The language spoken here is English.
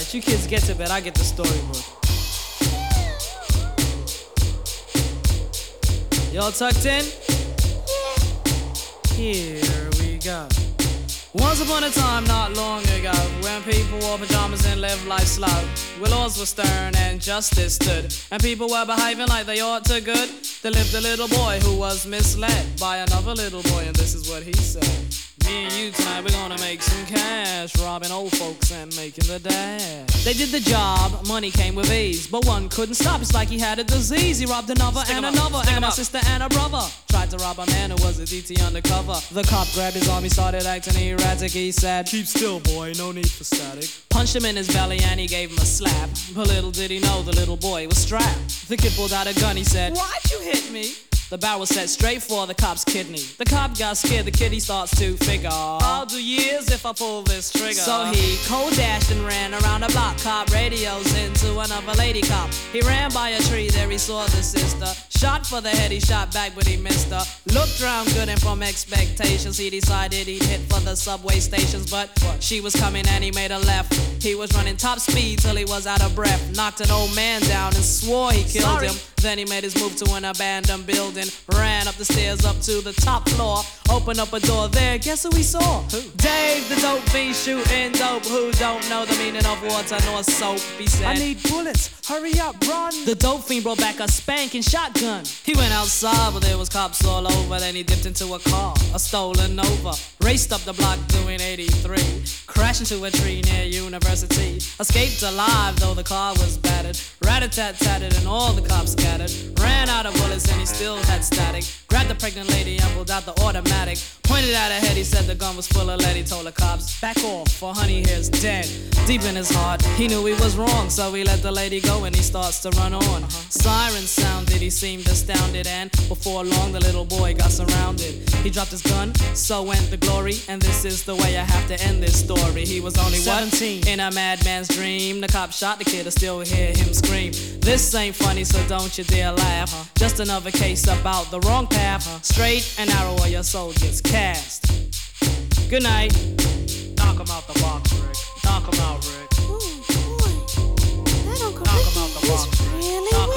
Let you kids get to bed, I get the storybook. Y'all tucked in? Here we go. Once upon a time not long ago, when people wore pajamas and lived life slow, where laws were stern and justice stood, and people were behaving like they ought to good, there lived a little boy who was misled by another little boy, and this is what he said. Me and you tonight, we're gonna make some cash, robbing old folks and making the dash. They did the job, money came with ease, but one couldn't stop, it's like he had a disease. He robbed another and another, and a sister and a brother. Tried to rob a man who was a DT undercover. The cop grabbed his arm, he started acting erratic. He said, "Keep still, boy, no need for static." Punched him in his belly and he gave him a slap. But little did he know the little boy was strapped. The kid pulled out a gun, he said, "Why'd you hit me?" The barrel was set straight for the cop's kidney. The cop got scared, the kid he starts to figure, I'll do years if I pull this trigger. So he cold dashed and ran around the block. Cop radios into another lady cop. He ran by a tree, there he saw the sister. Shot for the head, he shot back but he missed her. Looked round good and from expectations he decided he'd hit for the subway stations. But she was coming and he made a left. He was running top speed till he was out of breath. Knocked an old man down and swore he killed him. Then he made his move to an abandoned building. Ran up the stairs up to the top floor. Opened up a door there, guess who he saw? Who? Dave, the dope fiend shooting dope. Who don't know the meaning of water nor soap? He said, "I need bullets, hurry up, run." The dope fiend brought back a spanking shotgun. He went outside, but there was cops all over. Then he dipped into a car, a stolen Nova. Raced up the block doing 83. Crashed into a tree near University. Escaped alive, though the car was battered. Rat-a-tat-tatted and all the cops scattered. Ran out of bullets and he still had static. Grabbed the pregnant lady and pulled out the automatic. Pointed at her head, he said the gun was full of lead. He told the cops, "Back off, for honey here's dead." Deep in his heart, he knew he was wrong, so he let the lady go and he starts to run on. Sirens sounded, he seemed astounded, and before long the little boy got surrounded. He dropped his gun, so went the glory, and this is the way I have to end this story. He was only 17, in a madman's dream. The cop shot the kid, I still hear him scream. This ain't funny, so don't you dare laugh. Just another case about the wrong path. Straight and narrow or your soul gets cast. Good night. Knock him out the box, Rick. Knock him out, Rick. Ooh, boy, that Uncle Ricky is really